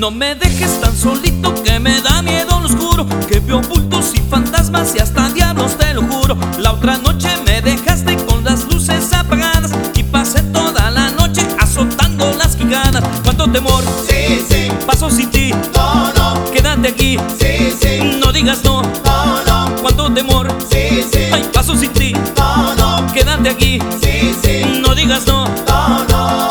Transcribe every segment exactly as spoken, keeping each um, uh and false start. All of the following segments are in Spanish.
No me dejes tan solito que me da miedo lo oscuro, que veo bultos y fantasmas y hasta diablos, te lo juro. La otra noche me dejaste con las luces apagadas y pasé toda la noche azotando las quijadas. Cuánto temor, Sí, sí, paso sin ti, no, no, quédate aquí, sí, sí, no digas no. no, no, Cuánto temor, sí, sí, ay, paso sin ti, no, no, quédate aquí, sí, sí, no digas no. no, no.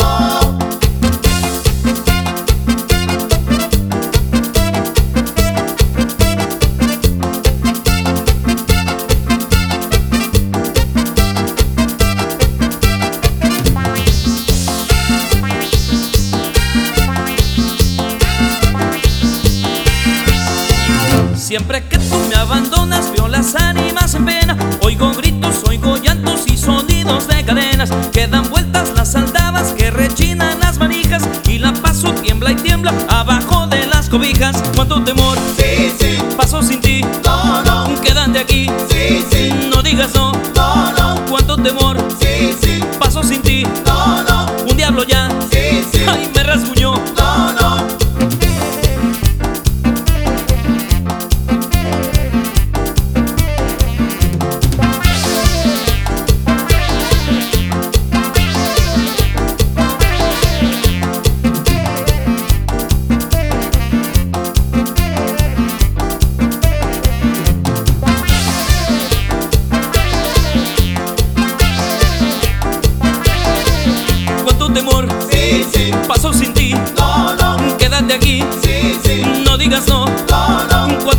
Siempre que tú me abandonas veo las ánimas en pena. Oigo gritos, oigo llantos y sonidos de cadenas. Que dan vueltas las aldabas, que rechinan las manijas, y la paso tiembla y tiembla abajo de las cobijas. Cuánto temor, Sí, sí, paso sin ti, no, no, quédate aquí, sí, sí, no digas no. no, no, Cuánto temor, sí, sí, paso sin ti, no, no, un diablo ya, sí, sí, ay, me rasguñó. no, no. Cuánto temor, Sí, sí, paso sin ti, no, no, quédate aquí, sí, sí, no digas no. no, no.